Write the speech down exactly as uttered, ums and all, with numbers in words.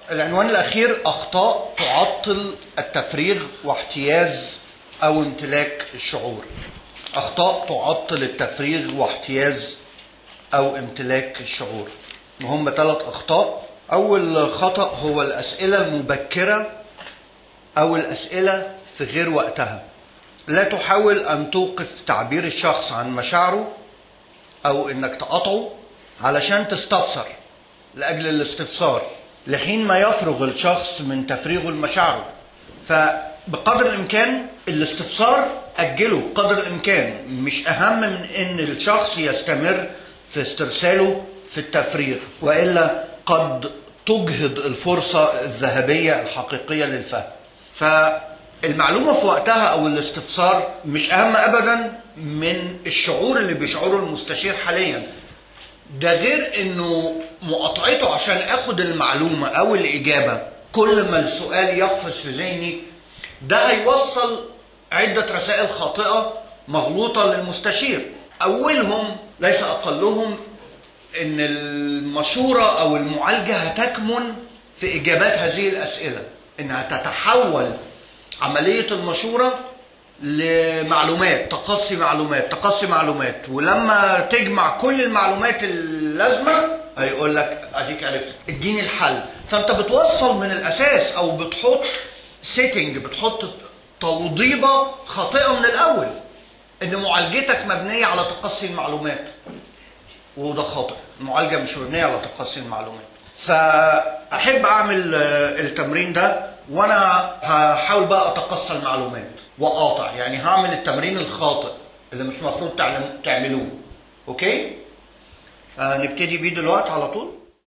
العنوان الأخير: أخطاء تعطل التفريغ واحتياز أو امتلاك الشعور. أخطاء تعطل التفريغ واحتياز أو امتلاك الشعور، وهم ثلاث أخطاء. أول خطأ هو الأسئلة المبكرة أو الأسئلة في غير وقتها. لا تحاول أن توقف تعبير الشخص عن مشاعره أو إنك تقاطعه علشان تستفسر لأجل الاستفسار لحين ما يفرغ الشخص من تفريغه لمشاعره. فبقدر الإمكان الاستفسار أجله بقدر الإمكان، مش أهم من إن الشخص يستمر في استرساله في التفريغ، وإلا قد تجهض الفرصة الذهبية الحقيقية للفهم. فالمعلومة في وقتها أو الاستفسار مش أهم أبدا من الشعور اللي بيشعره المستشير حاليا. ده غير إنه مقاطعته عشان أخد المعلومة أو الإجابة كل ما السؤال يقفز في ذهني، ده هيوصل عدة رسائل خاطئة مغلوطة للمستشير. أولهم ليس أقلهم إن المشورة أو المعالجة هتكمن في إجابات هذه الأسئلة، إنها تتحول عملية المشورة لمعلومات، تقصي معلومات تقصي معلومات ولما تجمع كل المعلومات اللازمة هيقول لك أديك عرفت، اديني الحل. فأنت بتوصل من الأساس أو بتحط سيتنج، بتحط توضيبة خاطئة من الأول، إن معالجتك مبنية على تقصي المعلومات، وده خاطئ. المعالجة مش مبنية على تقصي المعلومات. فأحب أعمل التمرين ده، وأنا هحاول بقى أتقصى المعلومات وأقاطع، يعني هعمل التمرين الخاطئ اللي مش مفروض تعملوه. أوكي؟ نبتدي بيه دلوقتي على طول.